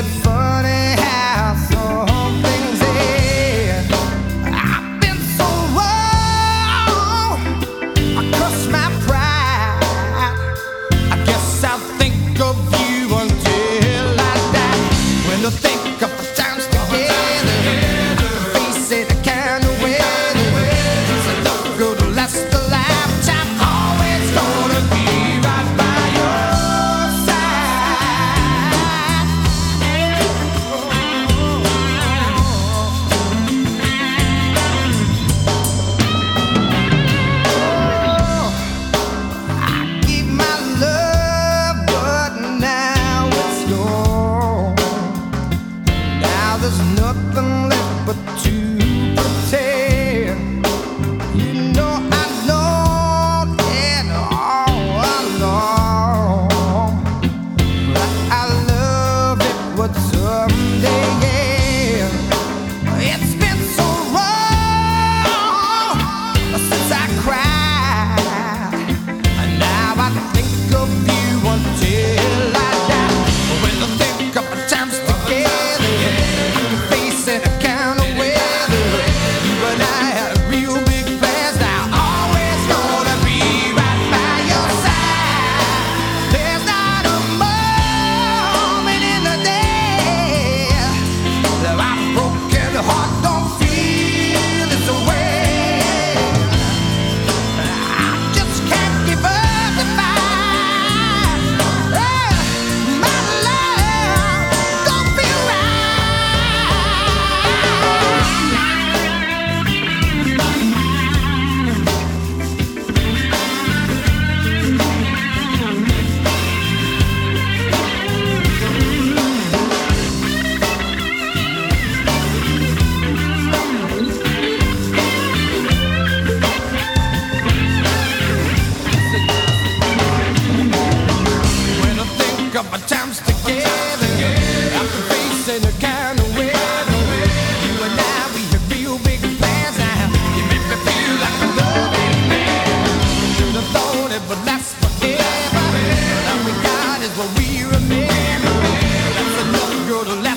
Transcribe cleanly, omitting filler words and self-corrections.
funny how some things end. I've been so wrong, I cuss my pride. I guess I'll think of you until I die. When I think of the times together, face it the kind of weather, it's enough good to last a lifetime. Always gonna be right by your side. I gave my love, but now it's gone. Now there's nothing left but to pretend. You know I know it all along. But I love it would someday end. It's been so long since I cried, and now I think of you until I die. When I think of the times together, facing a kind of weather, you and I had real big plans. Now always gonna be right by your side. There's not a moment in the day that my broken heart don't feel its way. I just can't give up the fight. My love don't feel when I think of our times together, after facing the kind of weather, you and I, we had real big plans. Now you make me feel like a loving man. Should have thought it would last forever. All we got is what we remember. That's enough, girl, to last